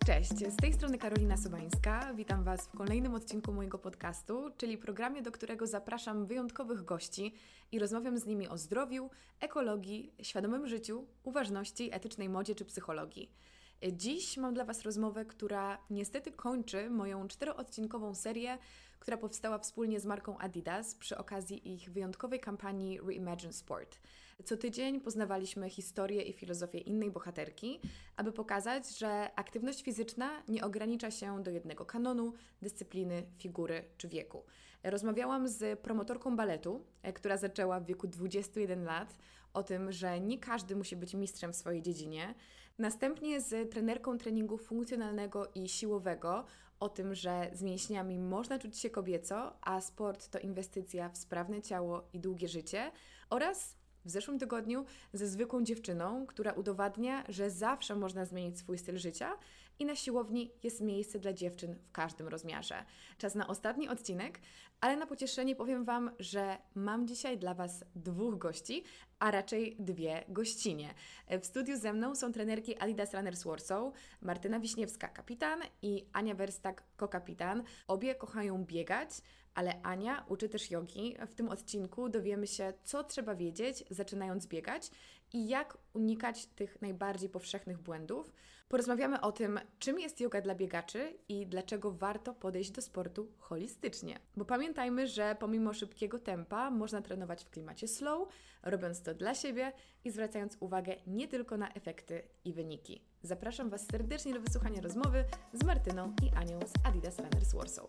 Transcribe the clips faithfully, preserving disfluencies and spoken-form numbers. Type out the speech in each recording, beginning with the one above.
Cześć, z tej strony Karolina Sobańska. Witam Was w kolejnym odcinku mojego podcastu, czyli programie, do którego zapraszam wyjątkowych gości i rozmawiam z nimi o zdrowiu, ekologii, świadomym życiu, uważności, etycznej modzie czy psychologii. Dziś mam dla Was rozmowę, która niestety kończy moją czteroodcinkową serię, która powstała wspólnie z marką Adidas przy okazji ich wyjątkowej kampanii Reimagine Sport. Co tydzień poznawaliśmy historię i filozofię innej bohaterki, aby pokazać, że aktywność fizyczna nie ogranicza się do jednego kanonu, dyscypliny, figury czy wieku. Rozmawiałam z promotorką baletu, która zaczęła w wieku dwudziestu jeden lat, o tym, że nie każdy musi być mistrzem w swojej dziedzinie. Następnie z trenerką treningu funkcjonalnego i siłowego, o tym, że z mięśniami można czuć się kobieco, a sport to inwestycja w sprawne ciało i długie życie, oraz w zeszłym tygodniu ze zwykłą dziewczyną, która udowadnia, że zawsze można zmienić swój styl życia i na siłowni jest miejsce dla dziewczyn w każdym rozmiarze. Czas na ostatni odcinek, ale na pocieszenie powiem Wam, że mam dzisiaj dla Was dwóch gości, a raczej dwie gościnie. W studiu ze mną są trenerki Adidas Runners Warsaw, Martyna Wiśniewska, kapitan, i Ania Werstak, kokapitan. Obie kochają biegać, ale Ania uczy też jogi. W tym odcinku dowiemy się, co trzeba wiedzieć, zaczynając biegać i jak unikać tych najbardziej powszechnych błędów. Porozmawiamy o tym, czym jest joga dla biegaczy i dlaczego warto podejść do sportu holistycznie. Bo pamiętajmy, że pomimo szybkiego tempa można trenować w klimacie slow, robiąc to dla siebie i zwracając uwagę nie tylko na efekty i wyniki. Zapraszam Was serdecznie do wysłuchania rozmowy z Martyną i Anią z Adidas Runners Warsaw.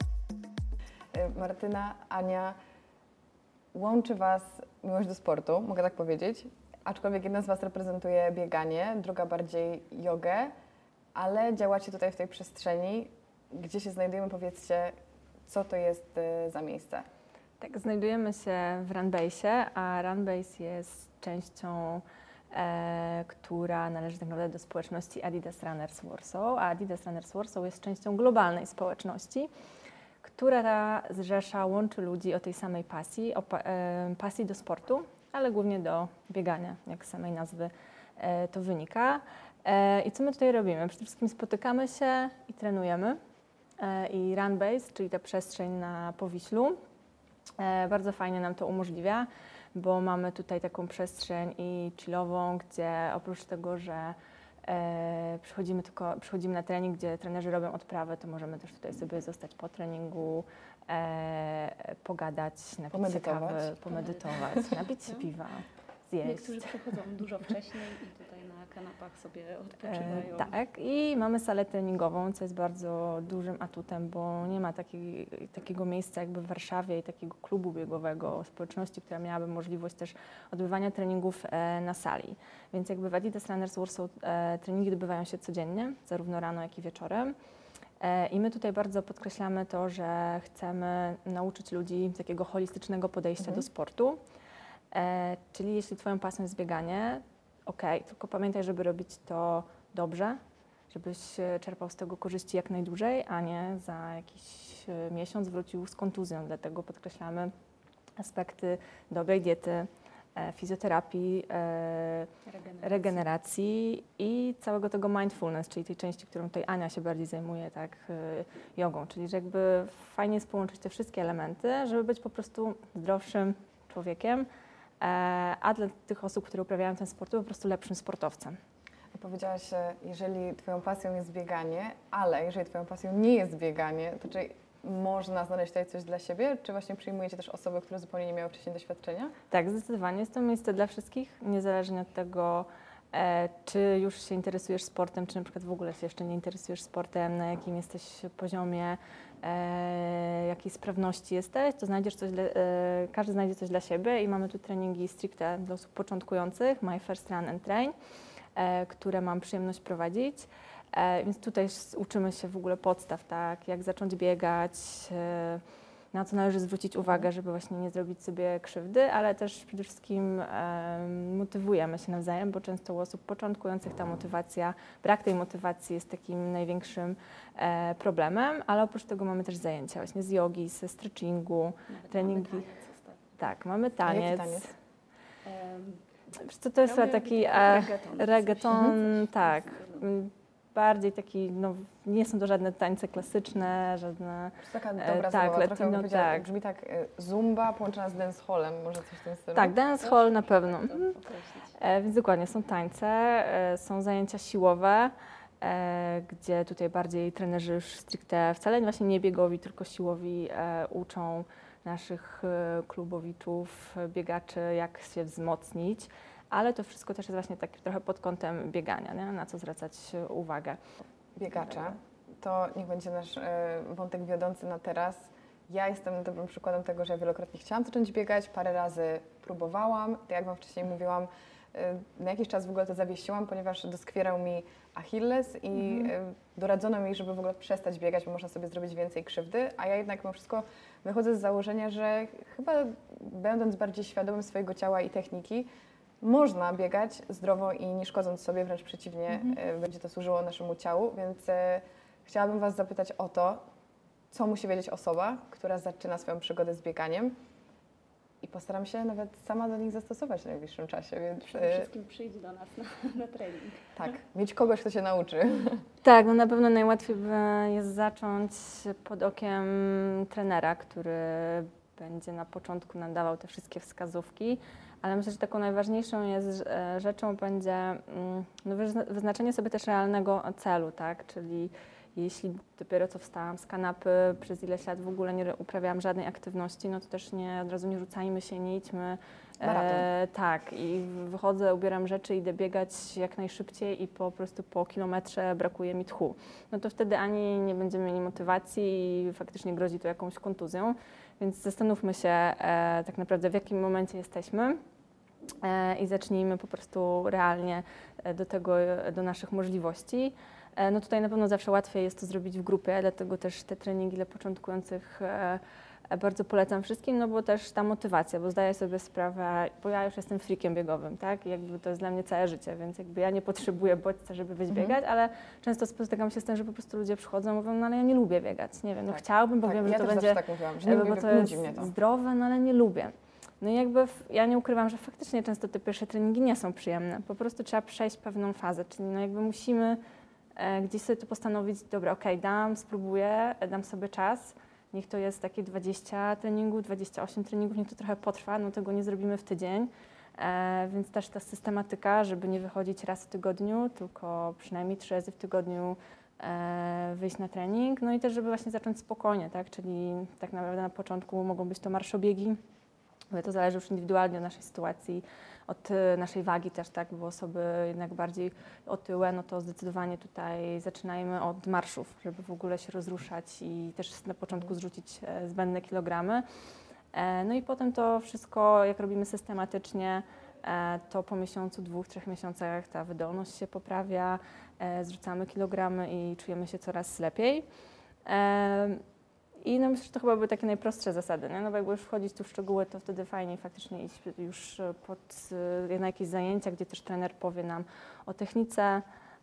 Martyna, Ania, łączy Was miłość do sportu, mogę tak powiedzieć, aczkolwiek jedna z Was reprezentuje bieganie, druga bardziej jogę, ale działacie tutaj w tej przestrzeni, gdzie się znajdujemy. Powiedzcie, co to jest za miejsce? Tak, znajdujemy się w Runbase, a Runbase jest częścią, e, która należy tak naprawdę do społeczności Adidas Runners Warsaw, a Adidas Runners Warsaw jest częścią globalnej społeczności, która zrzesza, łączy ludzi o tej samej pasji, o pa, e, pasji do sportu, ale głównie do biegania, jak z samej nazwy e, to wynika. E, I co my tutaj robimy? Przede wszystkim spotykamy się i trenujemy. E, I Runbase, czyli ta przestrzeń na Powiślu, e, bardzo fajnie nam to umożliwia, bo mamy tutaj taką przestrzeń i chillową, gdzie oprócz tego, że E, przychodzimy, tylko, przychodzimy na trening, gdzie trenerzy robią odprawę, to możemy też tutaj sobie zostać po treningu, e, pogadać, napić pomedytować. się kawy, pomedytować, napić się piwa, zjeść. Niektórzy przychodzą dużo wcześniej i tutaj na kanapach sobie odpoczywają. E, tak, i mamy salę treningową, co jest bardzo dużym atutem, bo nie ma takiej, takiego miejsca jakby w Warszawie i takiego klubu biegowego, społeczności, która miałaby możliwość też odbywania treningów e, na sali. Więc jakby w Adidas Runners Warsaw e, treningi odbywają się codziennie, zarówno rano, jak i wieczorem. E, I my tutaj bardzo podkreślamy to, że chcemy nauczyć ludzi takiego holistycznego podejścia mhm. do sportu. E, czyli jeśli Twoją pasją jest bieganie, okej, okay, tylko pamiętaj, żeby robić to dobrze, żebyś czerpał z tego korzyści jak najdłużej, a nie za jakiś miesiąc wrócił z kontuzją. Dlatego podkreślamy aspekty dobrej diety, e, fizjoterapii, e, regeneracji. regeneracji i całego tego mindfulness, czyli tej części, którą tutaj Ania się bardziej zajmuje, tak, e, jogą. Czyli że jakby fajnie jest połączyć te wszystkie elementy, żeby być po prostu zdrowszym człowiekiem, a dla tych osób, które uprawiają ten sport, po prostu lepszym sportowcem. Powiedziałaś, że jeżeli Twoją pasją jest bieganie, ale jeżeli Twoją pasją nie jest bieganie, to czy można znaleźć tutaj coś dla siebie? Czy właśnie przyjmujecie też osoby, które zupełnie nie miały wcześniej doświadczenia? Tak, zdecydowanie. Jest to miejsce dla wszystkich, niezależnie od tego, e, czy już się interesujesz sportem, czy na przykład w ogóle się jeszcze nie interesujesz sportem, na jakim jesteś poziomie, e, jakiej sprawności jesteś, to znajdziesz coś dla, e, każdy znajdzie coś dla siebie i mamy tu treningi stricte dla osób początkujących, My First Run and Train, e, które mam przyjemność prowadzić. E, więc tutaj uczymy się w ogóle podstaw, tak, jak zacząć biegać, e, na co należy zwrócić uwagę, żeby właśnie nie zrobić sobie krzywdy, ale też przede wszystkim e, motywujemy się nawzajem, bo często u osób początkujących ta motywacja, brak tej motywacji jest takim największym e, problemem, ale oprócz tego mamy też zajęcia właśnie z jogi, ze stretchingu, Nawet treningi. mamy taniec, tak, mamy taniec. Jaki taniec? Um, Wiesz co, to jest Robię taki reggaeton, e, reggaeton, reggaeton, coś, tak. coś bardziej taki, no nie są to żadne tańce klasyczne, żadne... To taka E, dobra tak, zabawa, trochę bym latino, powiedziała, tak. brzmi tak e, zumba połączona z dancehallem, może coś w tym stylu? Tak, dancehall na pewno. Tak to Mhm. określić. E, więc dokładnie, są tańce, e, są zajęcia siłowe, e, gdzie tutaj bardziej trenerzy już stricte wcale właśnie nie biegowi, tylko siłowi e, uczą naszych e, klubowiczów, biegaczy, jak się wzmocnić, ale to wszystko też jest właśnie tak trochę pod kątem biegania, nie? Na co zwracać uwagę. Biegacze, to niech będzie nasz e, wątek wiodący na teraz. Ja jestem dobrym przykładem tego, że ja wielokrotnie chciałam zacząć biegać, parę razy próbowałam, tak jak Wam wcześniej mówiłam, e, na jakiś czas w ogóle to zawiesiłam, ponieważ doskwierał mi Achilles i Mhm. e, doradzono mi, żeby w ogóle przestać biegać, bo można sobie zrobić więcej krzywdy, a ja jednak mimo wszystko wychodzę z założenia, że chyba będąc bardziej świadomym swojego ciała i techniki, można biegać zdrowo i nie szkodząc sobie, wręcz przeciwnie, Mhm. e, będzie to służyło naszemu ciału, więc e, chciałabym Was zapytać o to, co musi wiedzieć osoba, która zaczyna swoją przygodę z bieganiem i postaram się nawet sama do nich zastosować w najbliższym czasie, więc Przede e, wszystkim przyjdź do nas na, na trening. tak, mieć kogoś, kto się nauczy. Tak, no na pewno najłatwiej by jest zacząć pod okiem trenera, który będzie na początku nam dawał te wszystkie wskazówki, ale myślę, że taką najważniejszą jest e, rzeczą będzie mm, no, wyzna- wyznaczenie sobie też realnego celu, tak, czyli jeśli dopiero co wstałam z kanapy, przez ileś lat w ogóle nie uprawiałam żadnej aktywności, no to też nie, od razu nie rzucajmy się, nie idźmy. Maraton. E, tak, i wychodzę, ubieram rzeczy, idę biegać jak najszybciej i po prostu po kilometrze brakuje mi tchu. No to wtedy ani nie będziemy mieli motywacji i faktycznie grozi to jakąś kontuzją. Więc zastanówmy się e, tak naprawdę, w jakim momencie jesteśmy e, i zacznijmy po prostu realnie e, do tego, e, do naszych możliwości. E, no tutaj na pewno zawsze łatwiej jest to zrobić w grupie, dlatego też te treningi dla początkujących e, e, bardzo polecam wszystkim, no bo też ta motywacja, bo zdaję sobie sprawę, bo ja już jestem freakiem biegowym, tak, i jakby to jest dla mnie całe życie, więc jakby ja nie potrzebuję bodźca, żeby wyjść Mhm. biegać, ale często spotykam się z tym, że po prostu ludzie przychodzą i mówią, no ale ja nie lubię biegać, nie wiem, no Tak. chciałabym, bo Tak, wiem, ja że to też będzie... zawsze tak mówiłam, że nie bo lubię, to nudzi jest mnie to. zdrowe, no ale nie lubię. No i jakby w, ja nie ukrywam, że faktycznie często te pierwsze treningi nie są przyjemne. Po prostu trzeba przejść pewną fazę, czyli no jakby musimy e, gdzieś sobie to postanowić, dobra, okej, dam, spróbuję, e, dam sobie czas, niech to jest takie dwadzieścia treningów, dwadzieścia osiem treningów, niech to trochę potrwa, no tego nie zrobimy w tydzień. E, więc też ta systematyka, żeby nie wychodzić raz w tygodniu, tylko przynajmniej trzy razy w tygodniu e, wyjść na trening, no i też, żeby właśnie zacząć spokojnie, tak, czyli tak naprawdę na początku mogą być to marszobiegi, ale to zależy już indywidualnie od naszej sytuacji, od e, naszej wagi też, tak, bo osoby jednak bardziej otyłe, no to zdecydowanie tutaj zaczynajmy od marszów, żeby w ogóle się rozruszać i też na początku zrzucić e, zbędne kilogramy. E, no i potem to wszystko, jak robimy systematycznie, e, to po miesiącu, dwóch, trzech miesiącach ta wydolność się poprawia, e, zrzucamy kilogramy i czujemy się coraz lepiej. E, I no myślę, że to chyba były takie najprostsze zasady, nie? No bo jakby już wchodzić tu w szczegóły, to wtedy fajniej faktycznie iść już pod, e, na jakieś zajęcia, gdzie też trener powie nam o technice.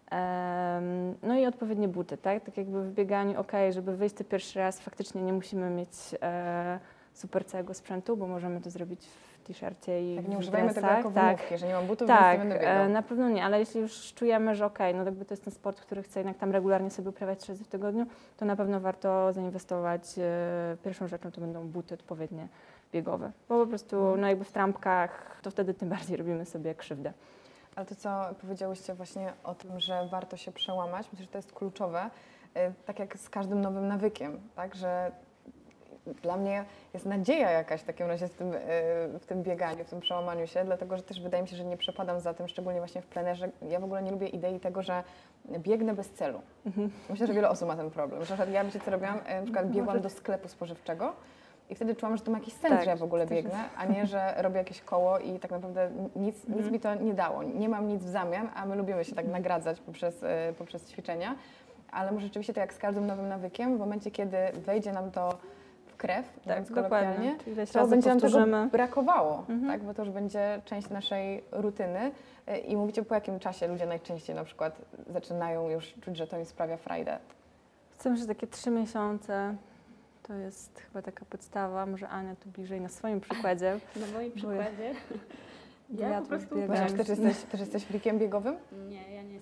Em, No i odpowiednie buty, tak? Tak jakby w bieganiu, ok, żeby wyjść ten pierwszy raz, faktycznie nie musimy mieć e, super całego sprzętu, bo możemy to zrobić w t-shircie i Tak, w nie używajmy tego dresach, jako tak. wymówki, że nie mam butów, Tak, więc nie będę e, biegał. na pewno nie, ale jeśli już czujemy, że okej, no jakby to jest ten sport, który chcę jednak tam regularnie sobie uprawiać trzy razy w tygodniu, to na pewno warto zainwestować. E, pierwszą rzeczą to będą buty odpowiednie biegowe, bo po prostu no jakby w trampkach to wtedy tym bardziej robimy sobie krzywdę. Ale to, co powiedziałyście właśnie o tym, że warto się przełamać, myślę, że to jest kluczowe, y, tak jak z każdym nowym nawykiem, tak, że dla mnie jest nadzieja jakaś w takim razie w tym, y, w tym bieganiu, w tym przełamaniu się, dlatego, że też wydaje mi się, że nie przepadam za tym, szczególnie właśnie w plenerze. Ja w ogóle nie lubię idei tego, że biegnę bez celu. Myślę, że wiele osób ma ten problem, że na przykład ja, wiecie co robiłam, Y, na przykład biegłam do sklepu spożywczego i wtedy czułam, że to ma jakiś sens, Tak, że ja w ogóle też biegnę, a nie, że robię jakieś koło i tak naprawdę nic, nic Mhm. mi to nie dało. Nie mam nic w zamian, a my lubimy się tak nagradzać poprzez, y, poprzez ćwiczenia, ale może rzeczywiście to jak z każdym nowym nawykiem, w momencie, kiedy wejdzie nam to w krew, mówiąc dokładnie. kolokwialnie, Czyli ileś to razy będzie nam tego powtórzymy. brakowało, Mhm. tak? Bo to już będzie część naszej rutyny. Y, I mówicie, po jakim czasie ludzie najczęściej na przykład zaczynają już czuć, że to im sprawia frajdę. Chcę, że takie trzy miesiące to jest chyba taka podstawa, może Ania tu bliżej na swoim przykładzie. Na moim Bo ja- przykładzie bo ja ja po tu prostu biegam. Chociaż Wiem. też jesteś, też jesteś frikiem biegowym? nie, ja nie jestem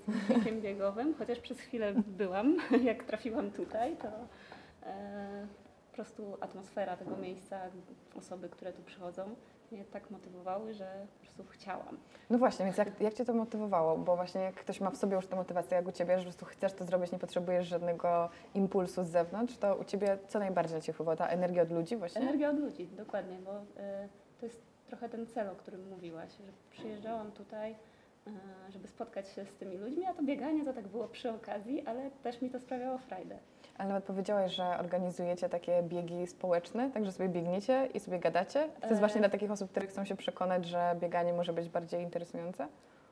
biegiem biegowym, chociaż przez chwilę byłam, jak trafiłam tutaj, to e, po prostu atmosfera tego miejsca, osoby, które tu przychodzą, mnie tak motywowały, że po prostu chciałam. No właśnie, więc jak, jak Cię to motywowało? Bo właśnie jak ktoś ma w sobie już tę motywację, jak u Ciebie, że po prostu chcesz to zrobić, nie potrzebujesz żadnego impulsu z zewnątrz, to u Ciebie co najbardziej na Cię wpływa? Ta energia od ludzi właśnie? Energia od ludzi, dokładnie, bo y, to jest trochę ten cel, o którym mówiłaś, że przyjeżdżałam tutaj, y, żeby spotkać się z tymi ludźmi, a to bieganie to tak było przy okazji, ale też mi to sprawiało frajdę. Ale nawet powiedziałaś, że organizujecie takie biegi społeczne, także sobie biegniecie i sobie gadacie. To jest E. właśnie dla takich osób, które chcą się przekonać, że bieganie może być bardziej interesujące? Y,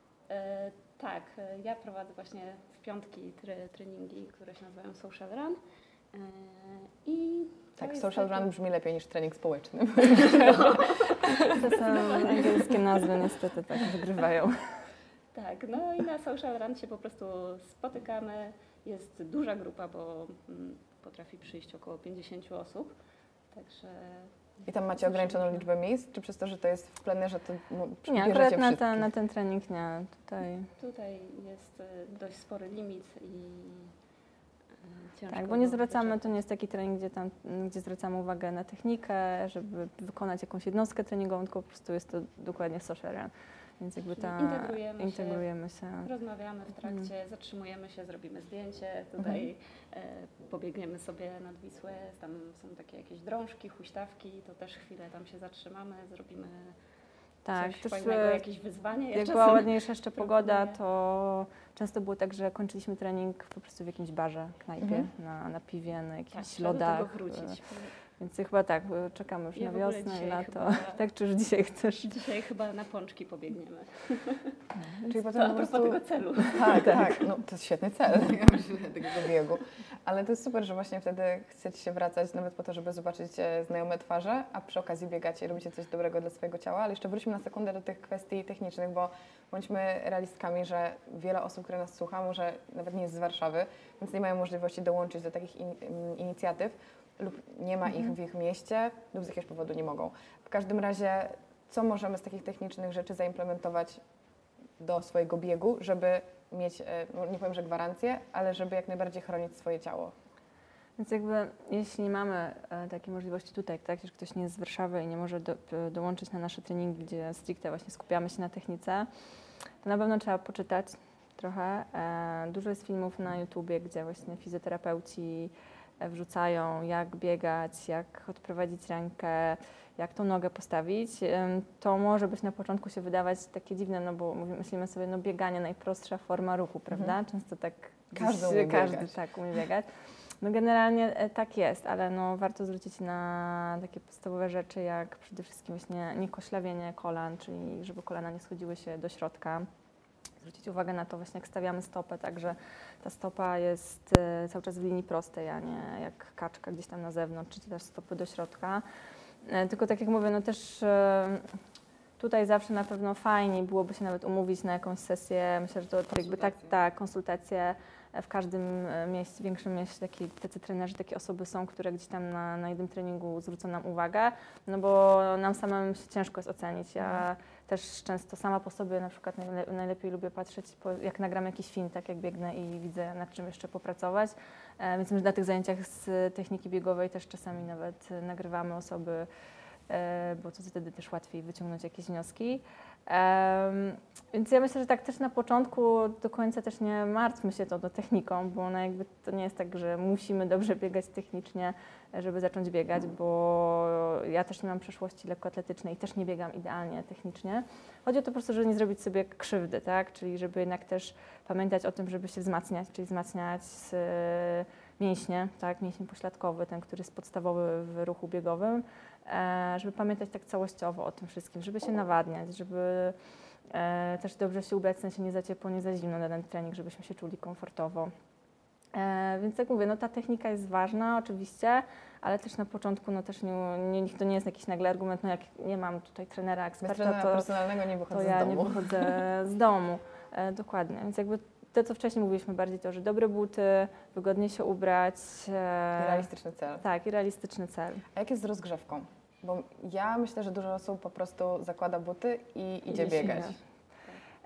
tak, y, ja prowadzę właśnie w piątki tre, treningi, które się nazywają Social Run. y, I to Tak, jest social taki- run brzmi lepiej niż trening społeczny. To są angielskie nazwy niestety tak wygrywają. Tak, no i na Social Run się po prostu spotykamy. Jest duża grupa, bo mm, potrafi przyjść około pięćdziesiąt osób, także... I tam macie ograniczoną liczbę miejsc, czy przez to, że to jest w plenerze, to no, Nie, bierzecie akurat na wszystkich? ten, na ten trening nie. Tutaj Tutaj jest y, dość spory limit i y, ciężko tak, bo nie go zwracamy, wyczerpać. to nie jest taki trening, gdzie, tam, gdzie zwracamy uwagę na technikę, żeby wykonać jakąś jednostkę treningową, tylko po prostu jest to dokładnie social run. Więc jakby Czyli ta, integrujemy się. integrujemy się. Rozmawiamy w trakcie, zatrzymujemy się, zrobimy zdjęcie, tutaj e, pobiegniemy sobie nad Wisłę, tam są takie jakieś drążki, huśtawki, to też chwilę tam się zatrzymamy, zrobimy Tak, coś też fajnego, e, jakieś wyzwanie. Ja jak była czasem ładniejsza jeszcze pogoda, proponuję. to często było tak, że kończyliśmy trening po prostu w jakimś barze, knajpie, Mhm. na, na piwie, na tak, jakichś trzeba do lodach. tego wrócić. e, Więc chyba tak, e, czekamy już Ja na w ogóle wiosnę i dzisiaj lato. chyba- Tak, czy już dzisiaj chcesz? Dzisiaj chyba na pączki pobiegniemy. Czyli To potem a po propos prostu... tego celu. Tak, tak, no to jest świetny cel tego biegu. Ale to jest super, że właśnie wtedy chcecie się wracać nawet po to, żeby zobaczyć e, znajome twarze, a przy okazji biegacie i robicie coś dobrego dla swojego ciała. Ale jeszcze wróćmy na sekundę do tych kwestii technicznych, bo bądźmy realistkami, że wiele osób, które nas słucha, może nawet nie jest z Warszawy, więc nie mają możliwości dołączyć do takich in, in, inicjatyw lub nie ma ich w ich mieście lub z jakiegoś powodu nie mogą. W każdym razie, co możemy z takich technicznych rzeczy zaimplementować do swojego biegu, żeby mieć, e, no nie powiem, że gwarancję, ale żeby jak najbardziej chronić swoje ciało. Więc jakby jeśli nie mamy e, takiej możliwości tutaj, tak, że ktoś nie jest z Warszawy i nie może do, e, dołączyć na nasze treningi, gdzie stricte właśnie skupiamy się na technice, to na pewno trzeba poczytać trochę. E, dużo jest filmów na YouTubie, gdzie właśnie fizjoterapeuci e, wrzucają, jak biegać, jak odprowadzić rękę, jak tą nogę postawić. Em, To może być na początku się wydawać takie dziwne, no bo mówimy- myślimy sobie, no bieganie najprostsza forma ruchu, prawda? Często tak Każdy gdzieś- umie każdy biegać. tak umie biegać. No generalnie e, tak jest, ale no warto zwrócić na takie podstawowe rzeczy, jak przede wszystkim właśnie niekoślawienie kolan, czyli żeby kolana nie schodziły się do środka. Zwrócić uwagę na to właśnie, jak stawiamy stopę, tak, że ta stopa jest e, cały czas w linii prostej, a nie jak kaczka gdzieś tam na zewnątrz, czy też stopy do środka. E, Tylko tak jak mówię, no też e, tutaj zawsze na pewno fajniej byłoby się nawet umówić na jakąś sesję. Myślę, że to jakby tak, tak, konsultacje w każdym e, mieście, większym mieście, taki, tacy trenerzy, takie osoby są, które gdzieś tam na, na jednym treningu zwrócą nam uwagę, no bo nam samym się ciężko jest ocenić. Ja też często sama po sobie na przykład najle, najlepiej lubię patrzeć, po, jak nagram jakiś film, tak jak biegnę i widzę, nad czym jeszcze popracować. E, więc my na tych zajęciach z techniki biegowej też czasami nawet e, nagrywamy osoby, e, bo to wtedy też łatwiej wyciągnąć jakieś wnioski. Em, Więc ja myślę, że tak też na początku do końca też nie martwmy się to do techniką, bo ona jakby to nie jest tak, że musimy dobrze biegać technicznie, żeby zacząć biegać, bo ja też nie mam przeszłości lekkoatletycznej i też nie biegam idealnie technicznie. Chodzi o to po prostu, żeby nie zrobić sobie krzywdy, tak? Czyli żeby jednak też pamiętać o tym, żeby się wzmacniać, czyli wzmacniać e, mięśnie, tak? Mięsień pośladkowy, ten, który jest podstawowy w ruchu biegowym, e, żeby pamiętać tak całościowo o tym wszystkim, żeby się nawadniać, żeby e, też dobrze się ubrać, w sensie nie za ciepło, nie za zimno na ten trening, żebyśmy się czuli komfortowo. E, więc jak mówię, no ta technika jest ważna oczywiście, ale też na początku no też nie, nie, to nie jest jakiś nagle argument, no jak nie mam tutaj trenera, Bez eksperta, trenera to, personalnego nie to wychodzę ja z nie domu. wychodzę z domu. E, dokładnie, więc jakby to, co wcześniej mówiliśmy, bardziej to, że dobre buty, wygodnie się ubrać. E, I realistyczny cel. Tak, i realistyczny cel. A jak jest z rozgrzewką? Bo ja myślę, że dużo osób po prostu zakłada buty i idzie Idzie biegać. się.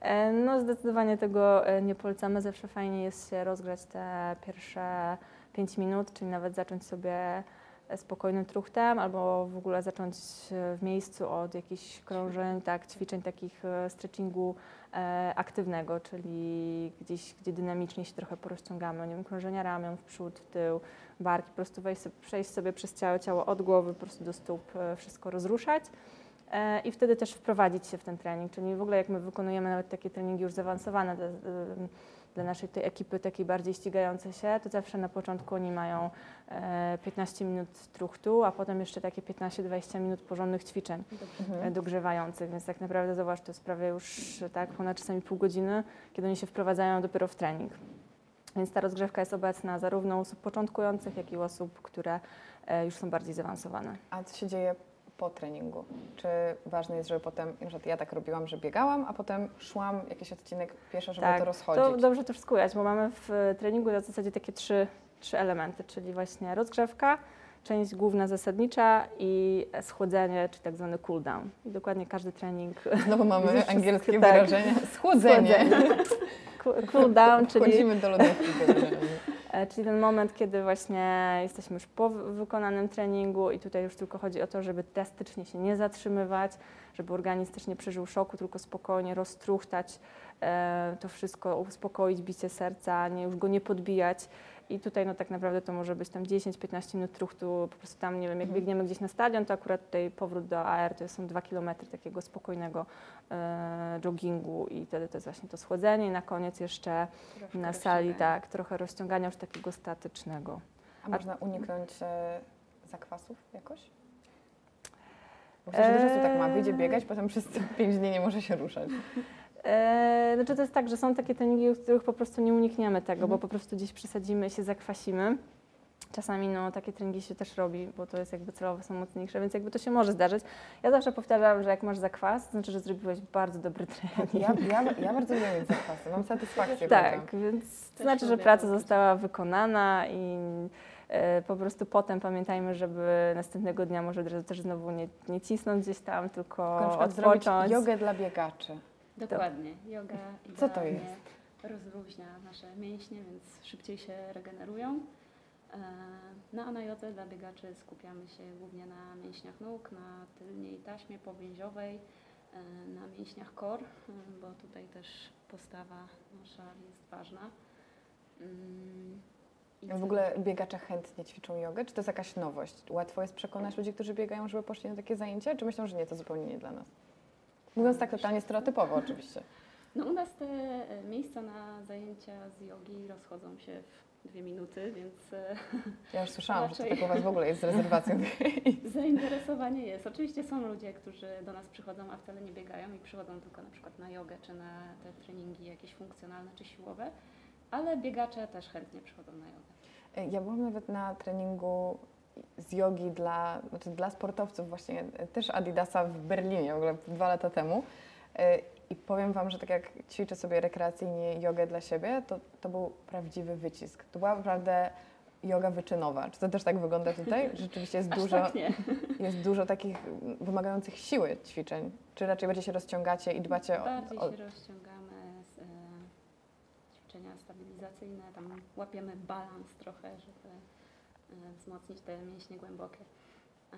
E, No zdecydowanie tego e, nie polecamy. Zawsze fajnie jest się rozgrzać te pierwsze pięć minut, czyli nawet zacząć sobie spokojnym truchtem albo w ogóle zacząć e, w miejscu od jakichś krążeń, tak, ćwiczeń takich e, stretchingu e, aktywnego, czyli gdzieś, gdzie dynamicznie się trochę porozciągamy, nie wiem, krążenia ramion w przód, w tył, barki, po prostu wejść, sobie- przejść sobie przez całe ciało od głowy po prostu do stóp, e, wszystko rozruszać. E, I wtedy też wprowadzić się w ten trening, czyli w ogóle jak my wykonujemy nawet takie treningi już zaawansowane dla, dla naszej tej ekipy takiej bardziej ścigającej się, to zawsze na początku oni mają e, piętnaście minut truchtu, a potem jeszcze takie piętnaście do dwudziestu minut porządnych ćwiczeń Mhm. dogrzewających, więc tak naprawdę zobacz, to jest prawie już tak ponad czasami pół godziny, kiedy oni się wprowadzają dopiero w trening. Więc ta rozgrzewka jest obecna zarówno u osób początkujących, jak i u osób, które e, już są bardziej zaawansowane. A co się dzieje po treningu? Czy ważne jest, żeby potem, na przykład ja tak robiłam, że biegałam, a potem szłam jakiś odcinek pieszo, żeby to rozchodzić? To dobrze to wszystko ujać, bo mamy w treningu w zasadzie takie trzy, trzy elementy, czyli właśnie rozgrzewka, część główna zasadnicza i schłodzenie, czy tak zwany cool down. I dokładnie każdy trening. Znowu mamy Widzisz, angielskie tak. wyrażenie. Schłodzenie. Cool- Cool down, czyli, Wchodzimy do lodówki generalnie. e, czyli ten moment, kiedy właśnie jesteśmy już po wy- wykonanym treningu i tutaj już tylko chodzi o to, żeby drastycznie się nie zatrzymywać, żeby organizm też nie przeżył szoku, tylko spokojnie roztruchtać e, to wszystko, uspokoić bicie serca, nie, już go nie podbijać. I tutaj no tak naprawdę to może być tam dziesięć do piętnastu minut truchtu, po prostu tam, nie wiem, jak Mhm. biegniemy gdzieś na stadion, to akurat tutaj powrót do A R to są dwa kilometry takiego spokojnego e, joggingu i wtedy to jest właśnie to schłodzenie i na koniec jeszcze Troszkę na sali rozciągania. tak, trochę rozciągania już takiego statycznego. A można uniknąć e, zakwasów jakoś? Bo przecież dużo osób tak ma, wyjdzie biegać, potem przez pięć dni nie może się ruszać. E, znaczy to jest tak, że są takie treningi, w których po prostu nie unikniemy tego, Mhm. bo po prostu gdzieś przesadzimy i się zakwasimy. Czasami no, takie treningi się też robi, bo to jest jakby celowo są mocniejsze, więc jakby to się może zdarzyć. Ja zawsze powtarzam, że jak masz zakwas, to znaczy, że zrobiłeś bardzo dobry trening. Ja, ja, ja bardzo lubię mieć zakwasy, mam satysfakcję. Tak, potem. więc to Też znaczy, że lubię praca robić. została wykonana i e, po prostu potem pamiętajmy, żeby następnego dnia może od razu też znowu nie, nie cisnąć gdzieś tam, tylko Na przykład zrobić odpocząć. jogę dla biegaczy. Dokładnie. Yoga Co to idealnie jest? rozluźnia nasze mięśnie, więc szybciej się regenerują. E, No a na jodze dla biegaczy skupiamy się głównie na mięśniach nóg, na tylniej taśmie powięziowej, e, na mięśniach core, e, bo tutaj też postawa nasza jest ważna. Mm, i W ogóle biegacze chętnie ćwiczą jogę? Czy to jest jakaś nowość? Łatwo jest przekonać ludzi, którzy biegają, żeby poszli na takie zajęcia? Czy myślą, że nie, to zupełnie nie dla nas? Mówiąc tak totalnie stereotypowo oczywiście. No u nas te e, miejsca na zajęcia z jogi rozchodzą się w dwie minuty, więc e, Ja już słyszałam, że to Raczej. tak u Was w ogóle jest z rezerwacją. zainteresowanie jest. Oczywiście są ludzie, którzy do nas przychodzą, a wcale nie biegają i przychodzą tylko na przykład na jogę, czy na te treningi jakieś funkcjonalne, czy siłowe, ale biegacze też chętnie przychodzą na jogę. Ja byłam nawet na treningu z jogi dla, znaczy dla sportowców właśnie, też Adidasa w Berlinie, w ogóle dwa lata temu. I powiem Wam, że tak jak ćwiczę sobie rekreacyjnie jogę dla siebie, to, to był prawdziwy wycisk. To była naprawdę joga wyczynowa. Czy to też tak wygląda tutaj? Rzeczywiście jest Aż dużo, tak nie. jest dużo takich wymagających siły ćwiczeń. Czy raczej bardziej się rozciągacie i dbacie o... Bardziej o się rozciągamy, z, e, ćwiczenia stabilizacyjne, tam łapiemy balans trochę, żeby e, wzmocnić te mięśnie głębokie. E,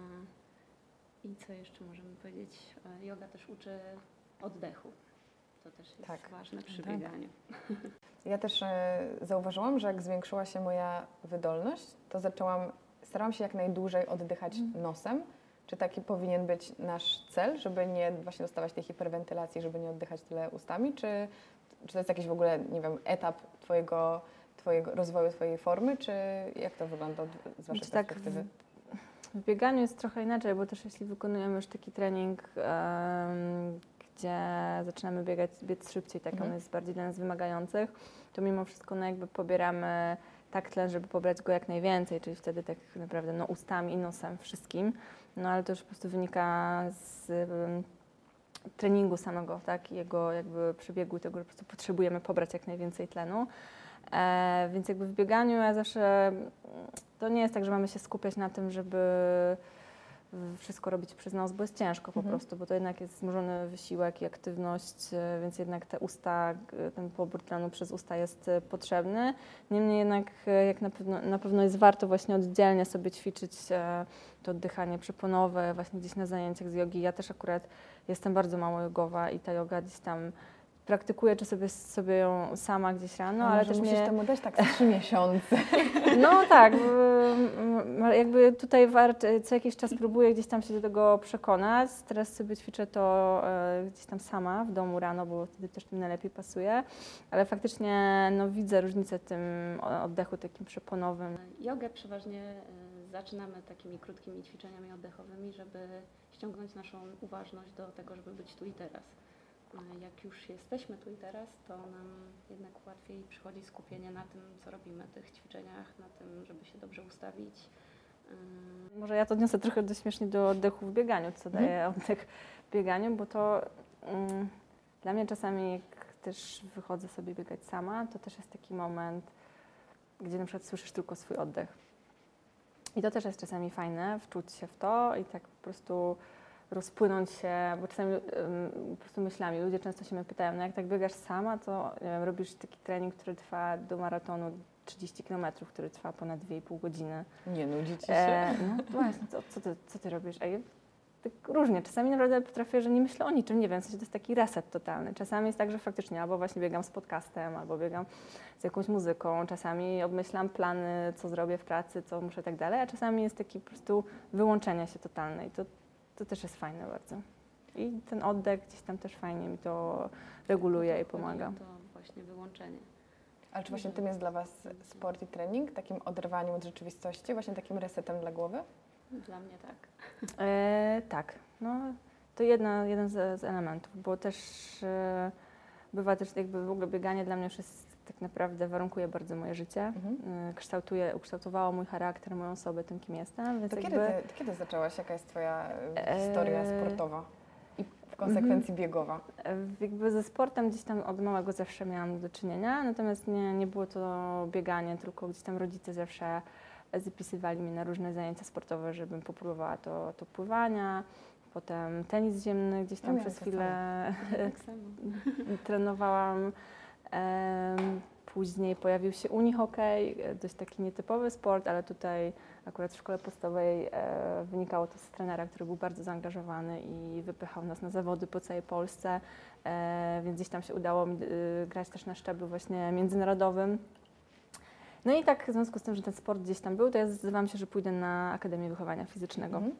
I co jeszcze możemy powiedzieć? E, Yoga też uczy oddechu. To też jest Tak. ważne przy Tak. bieganiu. Ja też e, zauważyłam, że jak zwiększyła się moja wydolność, to zaczęłam, starałam się jak najdłużej oddychać nosem. Czy taki powinien być nasz cel, żeby nie właśnie dostawać tej hiperwentylacji, żeby nie oddychać tyle ustami? Czy, czy to jest jakiś w ogóle, nie wiem, etap twojego, twojego rozwoju, twojej formy? Czy jak to wygląda od, z Waszej Znaczy tak, perspektywy? W bieganiu jest trochę inaczej, bo też jeśli wykonujemy już taki trening, em, gdzie zaczynamy biegać, biec szybciej, tak Mhm. on jest bardziej dla nas wymagających, to mimo wszystko no jakby pobieramy tak tlen, żeby pobrać go jak najwięcej, czyli wtedy tak naprawdę no ustami i nosem wszystkim, no ale to już po prostu wynika z em, treningu samego, tak, i jego jakby przebiegu, tego, że po prostu potrzebujemy pobrać jak najwięcej tlenu. E, więc jakby w bieganiu ja zawsze, to nie jest tak, że mamy się skupiać na tym, żeby wszystko robić przez nos, bo jest ciężko po Mhm. prostu, bo to jednak jest zmożony wysiłek i aktywność, e, więc jednak te usta, g- ten pobór tlenu przez usta jest e, potrzebny. Niemniej jednak e, jak na pewno, na pewno jest warto właśnie oddzielnie sobie ćwiczyć e, to oddychanie przeponowe właśnie gdzieś na zajęciach z jogi. Ja też akurat jestem bardzo mało jogowa i ta joga gdzieś tam praktykuję, czy sobie, sobie ją sama gdzieś rano, No, ale ale też musisz mnie... temu dać tak z trzy miesiące. No tak, w- m- jakby tutaj warto, co jakiś czas próbuję gdzieś tam się do tego przekonać. Teraz sobie ćwiczę to e, gdzieś tam sama w domu rano, bo wtedy też mi najlepiej pasuje, ale faktycznie no, widzę różnicę w tym oddechu takim przeponowym. Jogę przeważnie y, zaczynamy takimi krótkimi ćwiczeniami oddechowymi, żeby ściągnąć naszą uważność do tego, żeby być tu i teraz. Y, Jak już jesteśmy tu i teraz, to nam jednak łatwiej przychodzi skupienie na tym, co robimy, tych ćwiczeniach, na tym, żeby się dobrze ustawić. Y, Może ja to odniosę trochę do śmiesznie do oddechu w bieganiu, co Mhm. daje oddech w bieganiu, bo to mm, dla mnie czasami jak też wychodzę sobie biegać sama, to też jest taki moment, gdzie na przykład słyszysz tylko swój oddech. I to też jest czasami fajne, wczuć się w to i tak po prostu rozpłynąć się, bo czasami ym, po prostu myślami, ludzie często się mnie pytają, no jak tak biegasz sama, to nie wiem, robisz taki trening, który trwa do maratonu trzydzieści kilometrów, który trwa ponad dwie i pół godziny. Nie nudzi ci się? E, no właśnie, co, co, ty, co ty robisz? A ja tak różnie, czasami naprawdę potrafię, że nie myślę o niczym, nie wiem, w sensie to jest taki reset totalny. Czasami jest tak, że faktycznie albo właśnie biegam z podcastem, albo biegam z jakąś muzyką, czasami obmyślam plany, co zrobię w pracy, co muszę i tak dalej, a czasami jest taki po prostu wyłączenie się totalne i to, to też jest fajne bardzo. I ten oddech gdzieś tam też fajnie mi to reguluje i pomaga. To właśnie wyłączenie. Ale czy właśnie tym jest dla Was sport i trening? Takim oderwaniem od rzeczywistości? Właśnie takim resetem dla głowy? Dla mnie tak. E, tak, no to jedna, jeden z, z elementów, bo też e, bywa też jakby w ogóle bieganie dla mnie już jest tak naprawdę warunkuje bardzo moje życie, Mhm. e, kształtuje, ukształtowało mój charakter, moją osobę, tym kim jestem, więc To kiedy, jakby... ty, to kiedy zaczęłaś? Jaka jest Twoja e, Eee. historia sportowa? I w konsekwencji biegowa? E, Jakby ze sportem gdzieś tam od małego zawsze miałam do czynienia, natomiast nie, nie było to bieganie, tylko gdzieś tam rodzice zawsze zapisywali mnie na różne zajęcia sportowe, żebym popróbowała to, to pływania, potem tenis ziemny, gdzieś tam No, miałam przez to chwilę Tak samo. trenowałam. Em, Później pojawił się unihokej, e, dość taki nietypowy sport, ale tutaj akurat w szkole podstawowej e, wynikało to z trenera, który był bardzo zaangażowany i wypychał nas na zawody po całej Polsce, e, więc gdzieś tam się udało mi e, grać też na szczeblu właśnie międzynarodowym. No i tak w związku z tym, że ten sport gdzieś tam był, to ja zdecydowałam się, że pójdę na Akademię Wychowania Fizycznego. Mhm.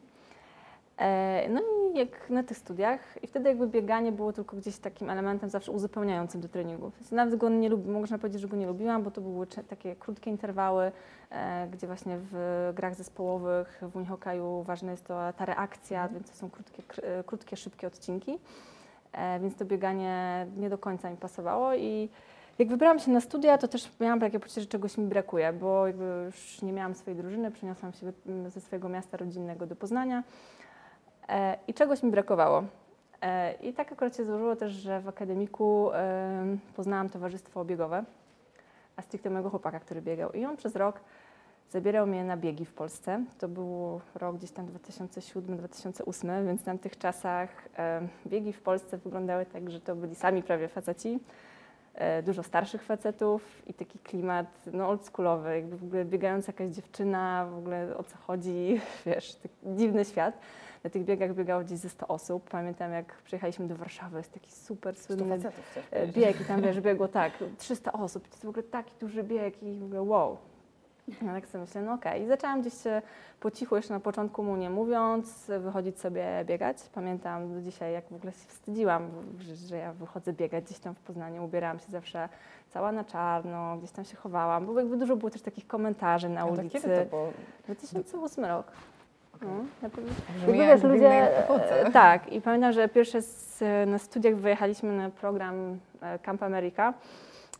E, No i jak na tych studiach i wtedy jakby bieganie było tylko gdzieś takim elementem zawsze uzupełniającym do treningu. W sensie nawet go nie lubi, można powiedzieć, że go nie lubiłam, bo to były cze- takie krótkie interwały, e, gdzie właśnie w grach zespołowych, w unihokeju ważna jest to ta reakcja, Mhm. więc to są krótkie, kr- e, krótkie, szybkie odcinki, e, więc to bieganie nie do końca mi pasowało i jak wybrałam się na studia, to też miałam takie poczucie, że czegoś mi brakuje, bo jakby już nie miałam swojej drużyny, przeniosłam się wy- ze swojego miasta rodzinnego do Poznania. E, I czegoś mi brakowało. E, I tak akurat się złożyło też, że w akademiku e, poznałam towarzystwo biegowe, a stricte mojego chłopaka, który biegał. I on przez rok zabierał mnie na biegi w Polsce. To był rok gdzieś tam dwa tysiące siódmy dwa tysiące ósmy, więc w tamtych czasach e, biegi w Polsce wyglądały tak, że to byli sami prawie faceci, e, dużo starszych facetów i taki klimat no, oldschoolowy, jakby w ogóle biegająca jakaś dziewczyna, w ogóle o co chodzi, wiesz, taki dziwny świat. Na tych biegach biegało gdzieś ze sto osób. Pamiętam, jak przyjechaliśmy do Warszawy, jest taki super Sto słynny facetów chcesz e, powiedzieć. bieg i tam wiesz, biegło tak, trzysta osób. To jest w ogóle taki duży bieg i w ogóle wow. Ja tak sobie myślę, no okej. I zaczęłam gdzieś się po cichu, jeszcze na początku mu nie mówiąc, wychodzić sobie biegać. Pamiętam do dzisiaj, jak w ogóle się wstydziłam, że, że ja wychodzę biegać gdzieś tam w Poznaniu. Ubierałam się zawsze cała na czarno, gdzieś tam się chowałam, bo jakby dużo było też takich komentarzy na No to ulicy. kiedy to było? dwa tysiące ósmy rok. Okej. No, na pewno. Brzmi Jakby jak wiesz, w ludzie, innej epoce. e, tak, i pamiętam, że pierwsze z, na studiach wyjechaliśmy na program e, Camp America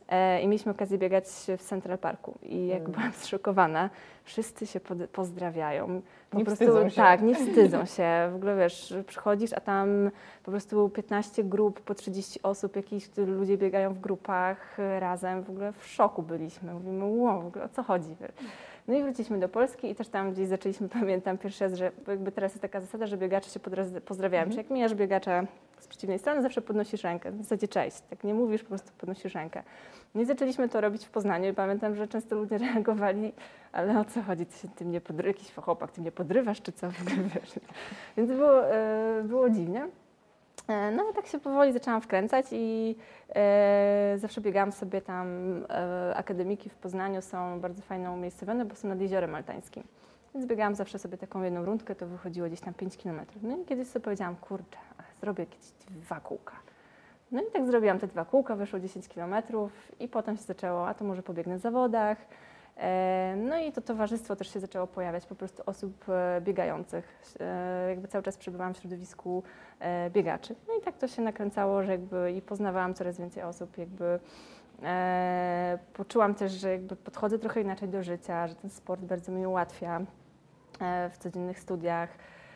E, I mieliśmy okazję biegać w Central Parku i jak Mm. byłam zszokowana, wszyscy się pod, pozdrawiają. Po Nie prostu, wstydzą się. Tak, nie wstydzą się. W ogóle wiesz, przychodzisz, a tam po prostu piętnaście grup, po trzydzieści osób, jakieś ludzie biegają w grupach e, razem. W ogóle w szoku byliśmy. Mówimy, wow, w ogóle o co chodzi? No i wróciliśmy do Polski i też tam gdzieś zaczęliśmy, pamiętam pierwszy raz, że jakby teraz jest taka zasada, że biegacze się podraz- pozdrawiają. Mhm. Czyli jak mijasz biegacza z przeciwnej strony, zawsze podnosisz rękę. W zasadzie cześć. Tak nie mówisz, po prostu podnosisz rękę. No i zaczęliśmy to robić w Poznaniu i pamiętam, że często ludzie reagowali, ale o co chodzi, ty się tym nie podrywasz, jakiś chłopak, ty mnie podrywasz, czy co? Wiesz. Więc było, e, było dziwnie. E, No i tak się powoli zaczęłam wkręcać i e, zawsze biegałam sobie tam, e, akademiki w Poznaniu są bardzo fajnie umiejscowione, bo są nad Jeziorem Maltańskim. Więc biegałam zawsze sobie taką jedną rundkę, to wychodziło gdzieś tam pięć kilometrów. No i kiedyś sobie powiedziałam, kurczę, zrobię jakieś dwa kółka. No i tak zrobiłam te dwa kółka, wyszło dziesięć kilometrów i potem się zaczęło, a to może pobiegnę w zawodach. E, No i to towarzystwo też się zaczęło pojawiać, po prostu osób e, biegających. E, Jakby cały czas przebywałam w środowisku e, biegaczy. No i tak to się nakręcało, że jakby i poznawałam coraz więcej osób, jakby e, poczułam też, że jakby podchodzę trochę inaczej do życia, że ten sport bardzo mi ułatwia e, w codziennych studiach.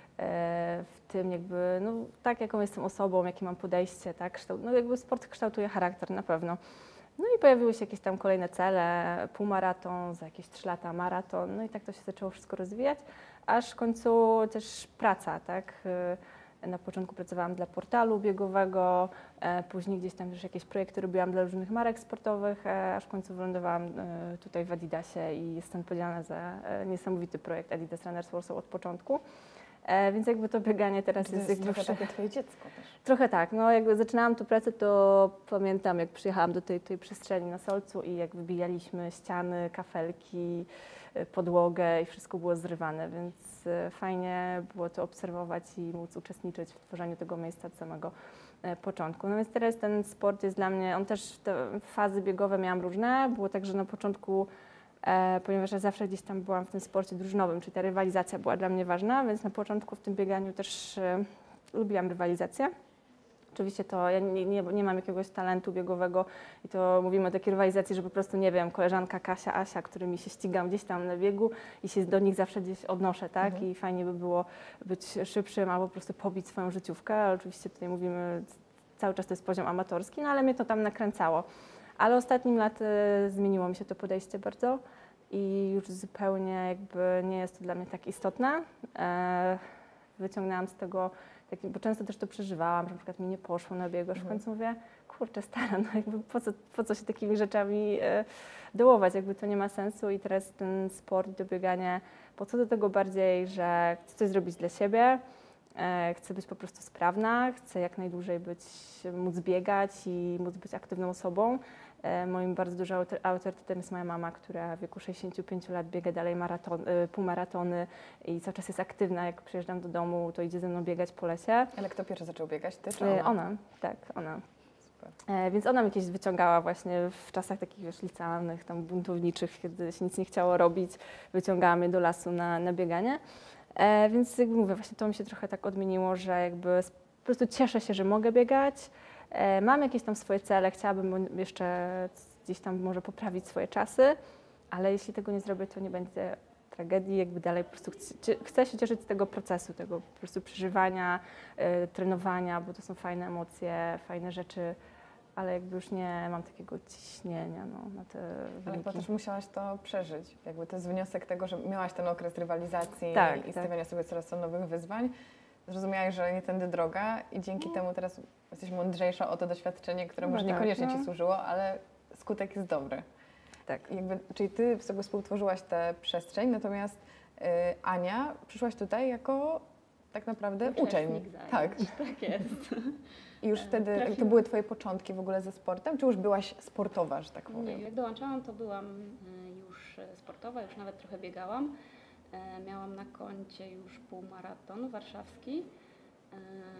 E, w tym jakby, no tak jaką jestem osobą, jakie mam podejście, tak, kształt, no jakby sport kształtuje charakter na pewno. No i pojawiły się jakieś tam kolejne cele, półmaraton, za jakieś trzy lata maraton, no i tak to się zaczęło wszystko rozwijać, aż w końcu też praca, tak. E, Na początku pracowałam dla portalu biegowego, e, później gdzieś tam już jakieś projekty robiłam dla różnych marek sportowych, e, aż w końcu wylądowałam e, tutaj w Adidasie i jestem odpowiedzialna za e, niesamowity projekt Adidas Runners Warsaw od początku. E, więc jakby to bieganie teraz To jest, jest jakby trochę wsze- takie twoje dziecko też. Trochę tak, no jak zaczynałam tu pracę, to pamiętam jak przyjechałam do tej, tej przestrzeni na Solcu i jak wybijaliśmy ściany, kafelki, y, podłogę i wszystko było zrywane, więc y, fajnie było to obserwować i móc uczestniczyć w tworzeniu tego miejsca od samego y, początku. No więc teraz ten sport jest dla mnie, on też, te fazy biegowe miałam różne, było tak, że na początku E, ponieważ ja zawsze gdzieś tam byłam w tym sporcie drużynowym, czyli ta rywalizacja była dla mnie ważna, więc na początku w tym bieganiu też e, lubiłam rywalizację. Oczywiście to ja nie, nie, nie mam jakiegoś talentu biegowego i to mówimy o takiej rywalizacji, że po prostu, nie wiem, koleżanka Kasia, Asia, którymi się ścigam gdzieś tam na biegu i się do nich zawsze gdzieś odnoszę, tak? Mhm. I fajnie by było być szybszym albo po prostu pobić swoją życiówkę, ale oczywiście tutaj mówimy, cały czas to jest poziom amatorski, no ale mnie to tam nakręcało. Ale ostatnim laty zmieniło mi się to podejście bardzo i już zupełnie jakby nie jest to dla mnie tak istotne. E, wyciągnęłam z tego, taki, bo często też to przeżywałam, że na przykład mi nie poszło na biegu, aż w Mhm. końcu mówię, kurczę stara, no jakby po co, po co się takimi rzeczami e, dołować, jakby to nie ma sensu i teraz ten sport, dobieganie, po co do tego bardziej, że chcę coś zrobić dla siebie, e, chcę być po prostu sprawna, chcę jak najdłużej być, móc biegać i móc być aktywną osobą. E, moim bardzo dużym autor- autorytetem jest moja mama, która w wieku sześćdziesięciu pięciu lat biega dalej maraton, e, półmaratony i cały czas jest aktywna. Jak przyjeżdżam do domu, to idzie ze mną biegać po lesie. Ale kto pierwszy zaczął biegać? Ty czy E, ona? ona, tak, ona. Super. E, więc ona mnie kiedyś wyciągała właśnie w czasach takich, wiesz, licealnych, tam buntowniczych, kiedy się nic nie chciało robić, wyciągała mnie do lasu na, na bieganie. E, więc jakby mówię, właśnie to mi się trochę tak odmieniło, że jakby s- po prostu cieszę się, że mogę biegać. E, mam jakieś tam swoje cele, chciałabym jeszcze gdzieś tam może poprawić swoje czasy, ale jeśli tego nie zrobię, to nie będzie tragedii, jakby dalej po prostu chcę, chcę się cieszyć z tego procesu, tego po prostu przeżywania, e, trenowania, bo to są fajne emocje, fajne rzeczy, ale jakby już nie mam takiego ciśnienia no, na te Ale wyniki. chyba też musiałaś to przeżyć. Jakby to jest wniosek tego, że miałaś ten okres rywalizacji Tak, i tak. stawiania sobie coraz to nowych wyzwań. Zrozumiałaś, że nie tędy droga i dzięki temu teraz jesteś mądrzejsza o to doświadczenie, które Chyba może tak, niekoniecznie no. Ci służyło, ale skutek jest dobry. Tak. I Jakby, czyli Ty sobie współtworzyłaś tę przestrzeń, natomiast y, Ania, przyszłaś tutaj jako tak naprawdę uczeń. Uczestnik zajęć. Tak. Tak jest. I już E, wtedy, to trafiłam- były Twoje początki w ogóle ze sportem, czy już byłaś sportowa, że tak Nie, powiem? jak dołączałam, to byłam e, już e, sportowa, już nawet trochę biegałam. E, Miałam na koncie już półmaraton warszawski e,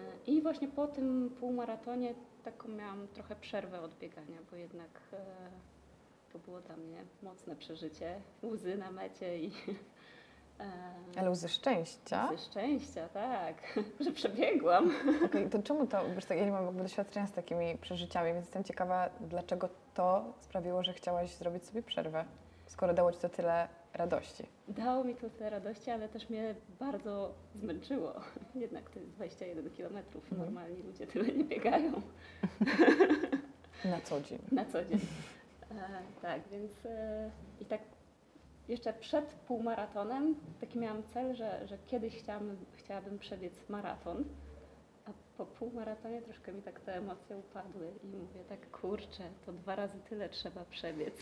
i właśnie po tym półmaratonie taką miałam trochę przerwę od biegania, bo jednak e, to było dla mnie mocne przeżycie, łzy na mecie i E, Ale łzy szczęścia? Ze szczęścia, tak, że przebiegłam. Okej, to czemu to, wiesz, tak, ja nie mam jakby doświadczenia z takimi przeżyciami, więc jestem ciekawa, dlaczego to sprawiło, że chciałaś zrobić sobie przerwę, skoro dało Ci to tyle radości. Dało mi to tyle radości, ale też mnie bardzo zmęczyło. Jednak to jest dwadzieścia jeden kilometrów. Mhm. Normalni ludzie tyle nie biegają Na co dzień. na co dzień. E, tak, więc e, i tak jeszcze przed półmaratonem taki miałam cel, że, że kiedyś chciałam, chciałabym przebiec maraton. A po półmaratonie troszkę mi tak te emocje upadły i mówię tak, kurczę, to dwa razy tyle trzeba przebiec.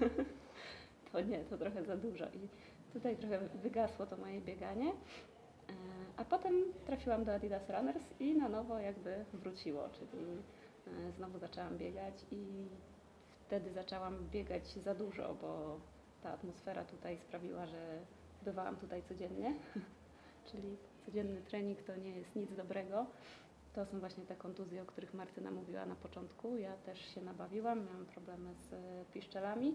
To nie, to trochę za dużo. I tutaj trochę wygasło to moje bieganie. E, A potem trafiłam do Adidas Runners i na nowo jakby wróciło, czyli e, znowu zaczęłam biegać i wtedy zaczęłam biegać za dużo, bo ta atmosfera tutaj sprawiła, że bywałam tutaj codziennie. Czyli codzienny trening to nie jest nic dobrego. To są właśnie te kontuzje, o których Martyna mówiła na początku. Ja też się nabawiłam, miałam problemy z piszczelami.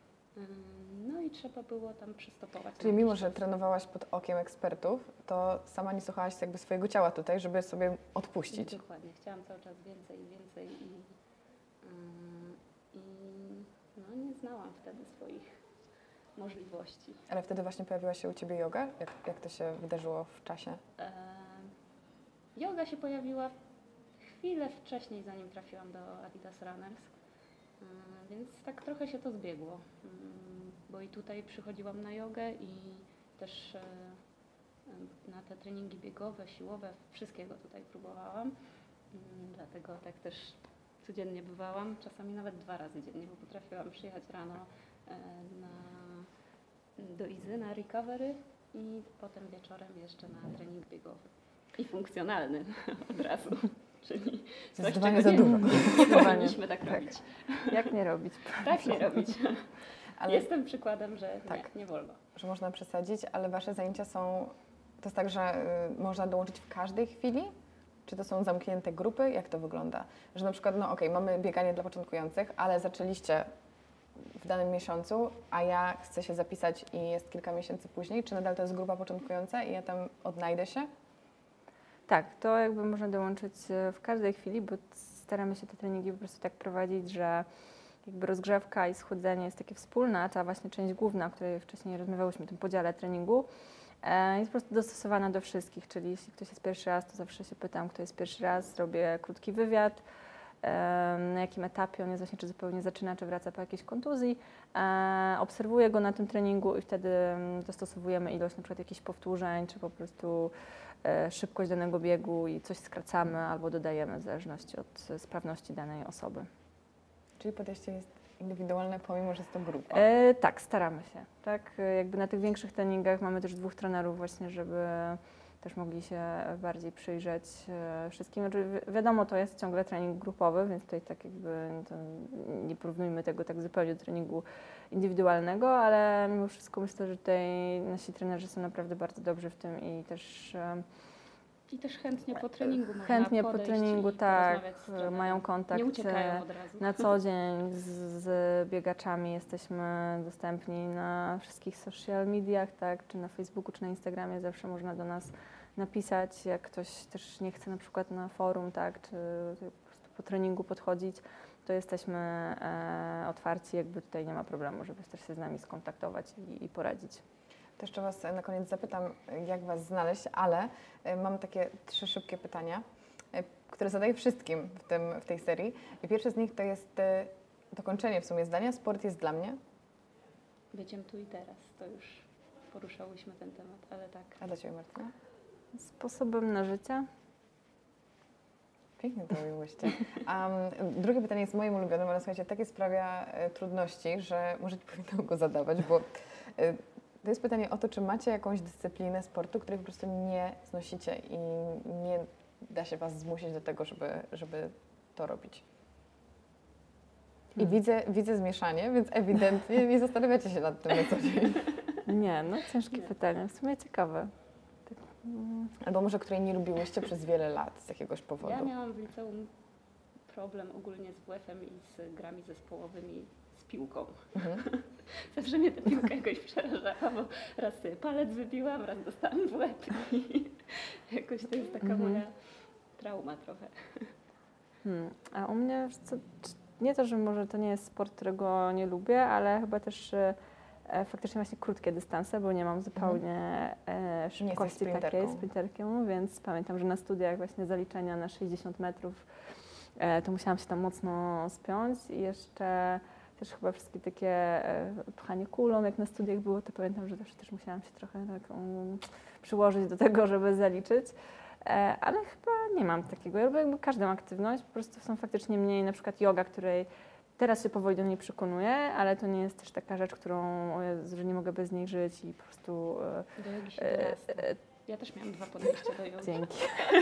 No i trzeba było tam przystopować. Czyli mimo, że trenowałaś pod okiem ekspertów, to sama nie słuchałaś jakby swojego ciała tutaj, żeby sobie odpuścić. Dokładnie. Chciałam cały czas więcej i więcej i, yy, i no, nie znałam wtedy swoich możliwości. Ale wtedy właśnie pojawiła się u Ciebie joga? Jak, jak to się wydarzyło w czasie? E, Yoga się pojawiła chwilę wcześniej, zanim trafiłam do Adidas Runners, e, więc tak trochę się to zbiegło, mm, bo i tutaj przychodziłam na jogę i też e, na te treningi biegowe, siłowe, wszystkiego tutaj próbowałam, mm, dlatego tak też codziennie bywałam, czasami nawet dwa razy dziennie, bo potrafiłam przyjechać rano e, na, do Izy na recovery i potem wieczorem jeszcze na trening biegowy. I funkcjonalny od razu, czyli coś, Zdecydowanie czego za nie, dużo. nie powinniśmy tak, Tak. robić. Jak nie robić? Tak nie robić. Ale Jestem przykładem, że Tak. nie, nie wolno. że można przesadzić, ale Wasze zajęcia są, to jest tak, że y, można dołączyć w każdej chwili? Czy to są zamknięte grupy? Jak to wygląda? Że na przykład, no okej, mamy bieganie dla początkujących, ale zaczęliście w danym miesiącu, a ja chcę się zapisać i jest kilka miesięcy później, czy nadal to jest grupa początkująca i ja tam odnajdę się? Tak, to jakby można dołączyć e, w każdej chwili, bo staramy się te treningi po prostu tak prowadzić, że jakby rozgrzewka i schodzenie jest takie wspólne, a ta właśnie część główna, o której wcześniej rozmawiałyśmy, o tym podziale treningu, e, jest po prostu dostosowana do wszystkich, czyli jeśli ktoś jest pierwszy raz, to zawsze się pytam, kto jest pierwszy raz, robię krótki wywiad, e, na jakim etapie on jest właśnie, czy zupełnie zaczyna, czy wraca po jakiejś kontuzji, e, obserwuję go na tym treningu i wtedy mm, dostosowujemy ilość na przykład jakichś powtórzeń, czy po prostu e, szybkość danego biegu i coś skracamy albo dodajemy w zależności od e, sprawności danej osoby. Czyli podejście jest indywidualne, pomimo że jest to grupa. E, tak, staramy się. Tak? E, Jakby na tych większych treningach mamy też dwóch trenerów właśnie, żeby też mogli się bardziej przyjrzeć e, wszystkim. Znaczy, wi- wiadomo, to jest ciągle trening grupowy, więc tutaj tak jakby to nie porównujmy tego tak zupełnie do treningu indywidualnego, ale mimo wszystko myślę, że tutaj nasi trenerzy są naprawdę bardzo dobrzy w tym i też e, I też chętnie po treningu można chętnie po podejść treningu, i tak, porozmawiać z trenerem. mają kontakt. Nie uciekają od razu. Na co dzień z, z biegaczami jesteśmy dostępni na wszystkich social mediach, tak, czy na Facebooku, czy na Instagramie. Zawsze można do nas napisać, jak ktoś też nie chce na przykład na forum, tak, czy po prostu po treningu podchodzić, to jesteśmy e, otwarci, jakby tutaj nie ma problemu, żeby też się z nami skontaktować i, i poradzić. To jeszcze Was na koniec zapytam, jak Was znaleźć, ale y, mam takie trzy szybkie pytania, y, które zadaję wszystkim w, tym, w tej serii. I pierwsze z nich to jest y, dokończenie w sumie zdania. Sport jest dla mnie. Byciem tu i teraz, to już poruszałyśmy ten temat, ale tak. A dla Ciebie, Martyna? Sposobem na życie. Pięknie to ujęłyście. Um, drugie pytanie jest moim ulubionym, ale słuchajcie, takie sprawia y, trudności, że może nie powinnam go zadawać, bo y, to jest pytanie o to, czy macie jakąś dyscyplinę sportu, której po prostu nie znosicie i nie da się Was zmusić do tego, żeby, żeby to robić. I Hmm. widzę, widzę zmieszanie, więc ewidentnie nie zastanawiacie się nad tym na co dzień. Nie, no ciężkie Nie. pytanie, w sumie ciekawe. Tak, mm. Albo może której nie lubiłyście przez wiele lat z jakiegoś powodu. Ja miałam w liceum problem ogólnie z W F-em i z grami zespołowymi z piłką. Mhm. Zawsze mnie ta piłka jakoś przerażała, bo raz sobie palec wybiłam, raz dostałam w łeb i jakoś to jest taka Mhm. moja trauma trochę. Hmm. A u mnie, wiesz co, nie to, że może to nie jest sport, którego nie lubię, ale chyba też e, faktycznie właśnie krótkie dystanse, bo nie mam zupełnie e, szybkości takiej, sprinterką. sprinterką, więc pamiętam, że na studiach właśnie zaliczenia na sześćdziesiąt metrów e, to musiałam się tam mocno spiąć i jeszcze też chyba wszystkie takie e, pchanie kulą, jak na studiach było, to pamiętam, że też, też musiałam się trochę tak um, przyłożyć do tego, żeby zaliczyć. E, ale chyba nie mam takiego. Ja lubię jakby każdą aktywność, po prostu są faktycznie mniej, na przykład yoga, której teraz się powoli do niej przekonuję, ale to nie jest też taka rzecz, którą, o Jezu, że nie mogę bez niej żyć i po prostu... E, Do jogi się e, dorasta. e, Ja też miałam dwa podejścia do jogi. Dzięki.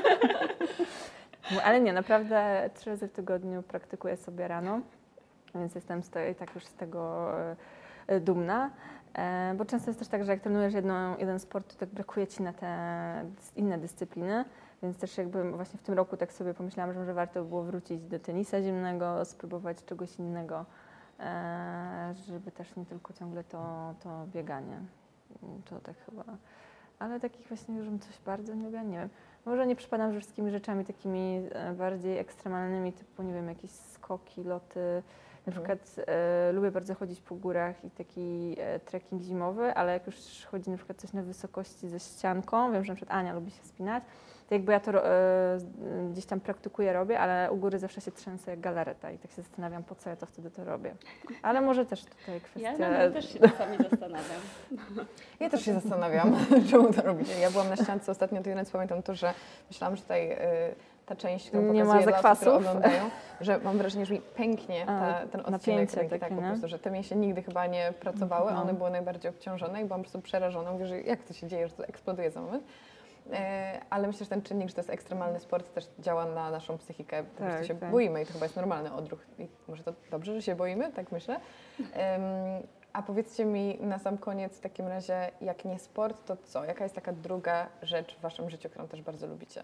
No, ale nie, naprawdę trzy razy w tygodniu praktykuję sobie rano, więc jestem z te, i tak już z tego e, dumna. E, bo często jest też tak, że jak trenujesz jedną, jeden sport, to tak brakuje ci na te dys- inne dyscypliny, więc też jakby właśnie w tym roku tak sobie pomyślałam, że może warto by było wrócić do tenisa ziemnego, spróbować czegoś innego, e, żeby też nie tylko ciągle to, to bieganie. To tak chyba. Ale takich właśnie, żebym coś bardzo nie lubiła, nie wiem. Może nie przypadam za wszystkimi rzeczami takimi e, bardziej ekstremalnymi, typu, nie wiem, jakieś skoki, loty. Na Mhm. przykład e, lubię bardzo chodzić po górach i taki e, trekking zimowy, ale jak już chodzi na przykład coś na wysokości ze ścianką, wiem, że na przykład Ania lubi się wspinać, to jakby ja to ro- e, gdzieś tam praktykuję, robię, ale u góry zawsze się trzęsę jak galareta i tak się zastanawiam, po co ja to wtedy to robię. Ale może też tutaj kwestia... Ja nadal też się czasami zastanawiam. Ja też się zastanawiam, czemu to robicie. Ja byłam na ściance ostatnio, to jeden pamiętam to, że myślałam, że tutaj y, ta część, którą Nie ma pokazuje dla osób, które zakwasów. oglądają, że mam wrażenie, że mi pęknie ta, A, ten odcinek napięcie ręki, tak takie, po nie? prostu, że te mięśnie nigdy chyba nie pracowały, No. one były najbardziej obciążone i byłam po prostu przerażona. Mówię, że jak to się dzieje, że to eksploduje za moment. E, ale myślę, że ten czynnik, że to jest ekstremalny sport, też działa na naszą psychikę. Po Tak, prostu się tak. boimy i to chyba jest normalny odruch. I może to dobrze, że się boimy, tak myślę. Em, a powiedzcie mi na sam koniec w takim razie, jak nie sport, to co? Jaka jest taka druga rzecz w waszym życiu, którą też bardzo lubicie?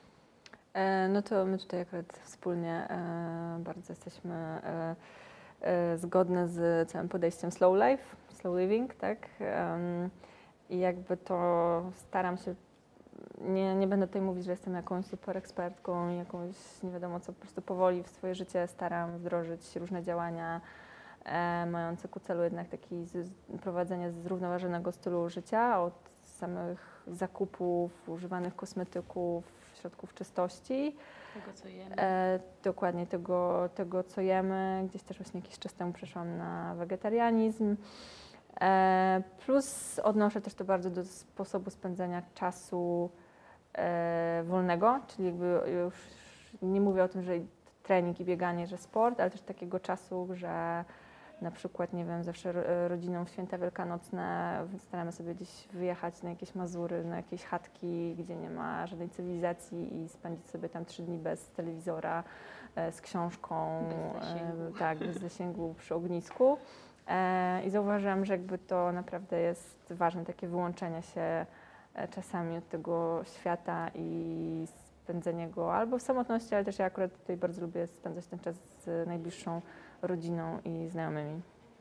E, No to my tutaj akurat wspólnie e, bardzo jesteśmy e, e, zgodne z całym podejściem slow life, slow living, tak? Em, I jakby to staram się, nie, nie będę tutaj mówić, że jestem jakąś super ekspertką i jakąś nie wiadomo co, po prostu powoli w swoje życie staram wdrożyć różne działania e, mające ku celu jednak taki z, prowadzenie zrównoważonego stylu życia, od samych zakupów, używanych kosmetyków, środków czystości, Tego, co jemy. e, dokładnie tego, tego, co jemy. Gdzieś też właśnie jakiś czas temu przeszłam na wegetarianizm. E, plus odnoszę też to bardzo do sposobu spędzania czasu e, wolnego, czyli jakby już nie mówię o tym, że trening i bieganie, że sport, ale też takiego czasu, że na przykład, nie wiem, zawsze ro- rodziną w święta wielkanocne staramy sobie gdzieś wyjechać na jakieś Mazury, na jakieś chatki, gdzie nie ma żadnej cywilizacji i spędzić sobie tam trzy dni bez telewizora, e, z książką, Bez zasięgu. e, tak, bez zasięgu przy ognisku. E, I zauważyłam, że jakby to naprawdę jest ważne, takie wyłączenie się e, czasami od tego świata i spędzenie go albo w samotności, ale też ja akurat tutaj bardzo lubię spędzać ten czas z najbliższą rodziną i znajomymi.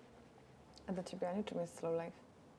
A dla Ciebie, Ani, czym jest slow life?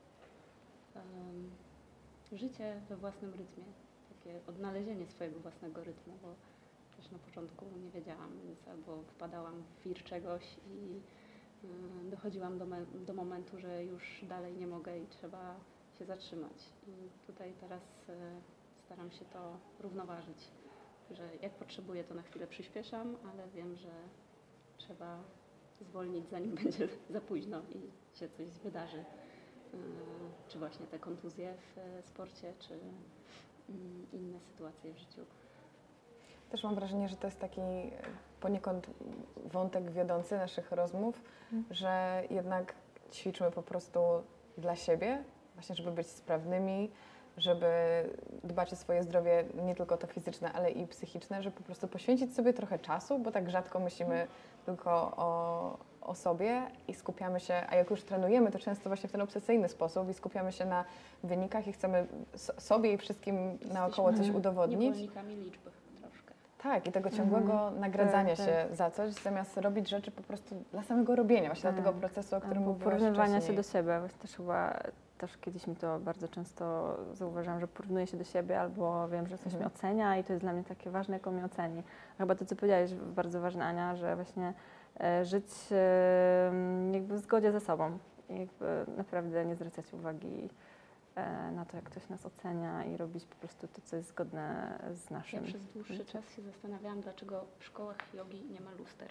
Um, życie we własnym rytmie, takie odnalezienie swojego własnego rytmu, bo też na początku nie wiedziałam, więc albo wpadałam w wir czegoś i y, dochodziłam do, me- do momentu, że już dalej nie mogę i trzeba się zatrzymać. I tutaj teraz y, staram się to równoważyć, że jak potrzebuję, to na chwilę przyspieszam, ale wiem, że trzeba zwolnić, zanim będzie za późno i się coś wydarzy. Yy, Czy właśnie te kontuzje w e, sporcie, czy mm, inne sytuacje w życiu. Też mam wrażenie, że to jest taki e, poniekąd wątek wiodący naszych rozmów, Mhm. że jednak ćwiczmy po prostu dla siebie, właśnie żeby być sprawnymi, żeby dbać o swoje zdrowie, nie tylko to fizyczne, ale i psychiczne, żeby po prostu poświęcić sobie trochę czasu, bo tak rzadko myślimy tylko o, o sobie i skupiamy się, a jak już trenujemy, to często właśnie w ten obsesyjny sposób i skupiamy się na wynikach i chcemy s- sobie i wszystkim naokoło coś Jesteśmy udowodnić. niewolnikami liczb troszkę. Tak, i tego ciągłego Mhm. nagradzania Tak, się za coś, zamiast robić rzeczy po prostu dla samego robienia, właśnie Tak. dla tego procesu, o którym Albo mówiłaś porównywania się wcześniej. do siebie. Właśnie też chyba, też kiedyś mi to bardzo często zauważyłam, że porównuję się do siebie albo wiem, że ktoś Mhm. mnie ocenia i to jest dla mnie takie ważne, jak on mnie oceni. Chyba to, co powiedziałaś, bardzo ważne, Ania, że właśnie e, żyć e, jakby w zgodzie ze sobą. I jakby naprawdę nie zwracać uwagi e, na to, jak ktoś nas ocenia i robić po prostu to, co jest zgodne z Ja naszym. przez dłuższy czas się zastanawiałam, dlaczego w szkołach jogi nie ma luster.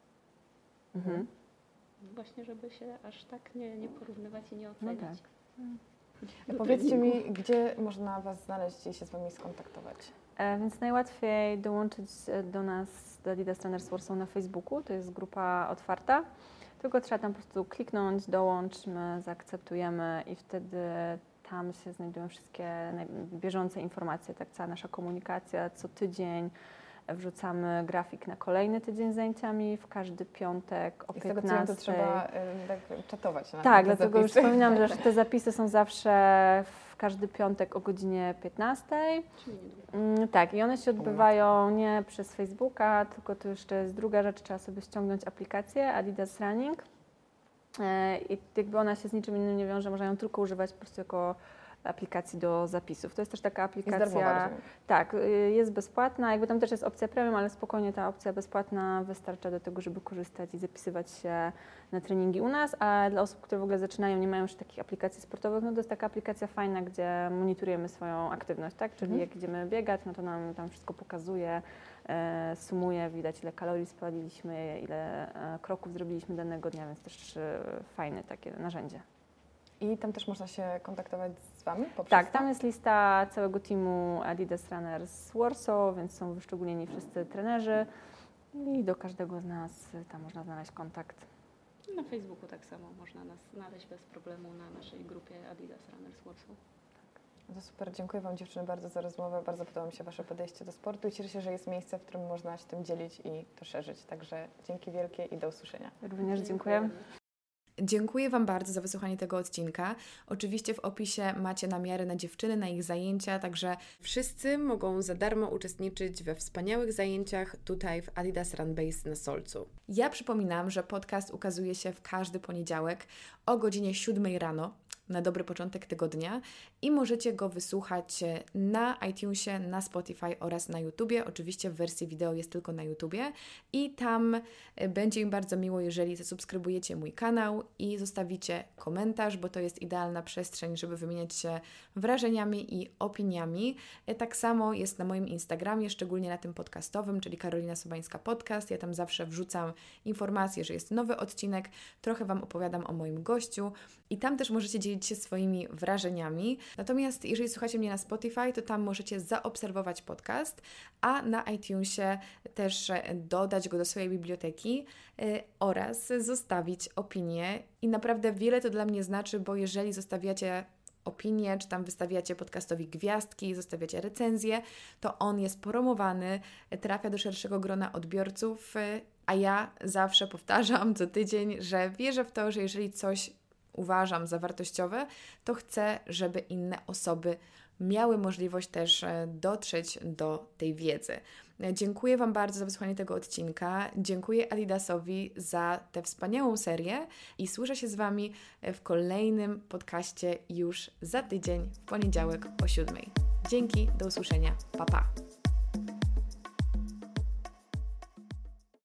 Mhm. No właśnie, żeby się aż tak nie, nie porównywać i nie No oceniać. tak. A Do powiedzcie treningu. mi, gdzie można Was znaleźć i się z Wami skontaktować? E, Więc najłatwiej dołączyć e, do nas, do Adidas Trainers Warsaw na Facebooku. To jest grupa otwarta. Tylko trzeba tam po prostu kliknąć, dołącz, my zaakceptujemy i wtedy tam się znajdują wszystkie naj- bieżące informacje, tak cała nasza komunikacja. Co tydzień wrzucamy grafik na kolejny tydzień z zajęciami, w każdy piątek o I z tego co wiem, piętnastej. to trzeba y, tak czatować na Tak, te dlatego już zapisy. wspominam, że te zapisy są zawsze w każdy piątek o godzinie piętnastej. Czyli niedługo. Mm, tak, i one się odbywają nie przez Facebooka, tylko to jeszcze jest druga rzecz, trzeba sobie ściągnąć aplikację Adidas Running. E, I jakby ona się z niczym innym nie wiąże, można ją tylko używać po prostu jako aplikacji do zapisów. To jest też taka Jest aplikacja. darmowa, rozumiem. Tak, y, jest bezpłatna, jakby tam też jest opcja premium, ale spokojnie ta opcja bezpłatna wystarcza do tego, żeby korzystać i zapisywać się na treningi u nas, a dla osób, które w ogóle zaczynają, nie mają już takich aplikacji sportowych, no to jest taka aplikacja fajna, gdzie monitorujemy swoją aktywność, tak? Czyli Mhm. jak idziemy biegać, no to nam tam wszystko pokazuje, e, sumuje, widać ile kalorii spaliliśmy, ile e, kroków zrobiliśmy danego dnia, więc też e, fajne takie narzędzie. I tam też można się kontaktować z Wami? Poprzez Tak, to? tam jest lista całego teamu Adidas Runners Warsaw, więc są wyszczególnieni wszyscy trenerzy i do każdego z nas tam można znaleźć kontakt. Na Facebooku tak samo można nas znaleźć bez problemu na naszej grupie Adidas Runners Warsaw. To super, dziękuję Wam dziewczyny bardzo za rozmowę, bardzo podoba mi się Wasze podejście do sportu i cieszę się, że jest miejsce, w którym można się tym dzielić i to szerzyć. Także dzięki wielkie i do usłyszenia. Również dziękuję. Dziękuję Wam bardzo za wysłuchanie tego odcinka. Oczywiście w opisie macie namiary na dziewczyny, na ich zajęcia, także wszyscy mogą za darmo uczestniczyć we wspaniałych zajęciach tutaj w Adidas Run Base na Solcu. Ja przypominam, że podcast ukazuje się w każdy poniedziałek o godzinie siódmej rano, na dobry początek tygodnia i możecie go wysłuchać na iTunesie, na Spotify oraz na YouTubie. Oczywiście w wersji wideo jest tylko na YouTubie i tam będzie mi bardzo miło, jeżeli zasubskrybujecie mój kanał i zostawicie komentarz, bo to jest idealna przestrzeń, żeby wymieniać się wrażeniami i opiniami. Tak samo jest na moim Instagramie, szczególnie na tym podcastowym, czyli Karolina Sobańska Podcast. Ja tam zawsze wrzucam informacje, że jest nowy odcinek, trochę Wam opowiadam o moim gościu i tam też możecie dzielić się swoimi wrażeniami. Natomiast jeżeli słuchacie mnie na Spotify, to tam możecie zaobserwować podcast, a na iTunesie też dodać go do swojej biblioteki yy, oraz zostawić opinię. I naprawdę wiele to dla mnie znaczy, bo jeżeli zostawiacie opinię, czy tam wystawiacie podcastowi gwiazdki, zostawiacie recenzję, to on jest promowany, trafia do szerszego grona odbiorców, yy, a ja zawsze powtarzam co tydzień, że wierzę w to, że jeżeli coś uważam za wartościowe, to chcę, żeby inne osoby miały możliwość też dotrzeć do tej wiedzy. Dziękuję Wam bardzo za wysłuchanie tego odcinka. Dziękuję Adidasowi za tę wspaniałą serię i słyszę się z Wami w kolejnym podcaście już za tydzień, w poniedziałek o siódmej. Dzięki, do usłyszenia. Pa, pa!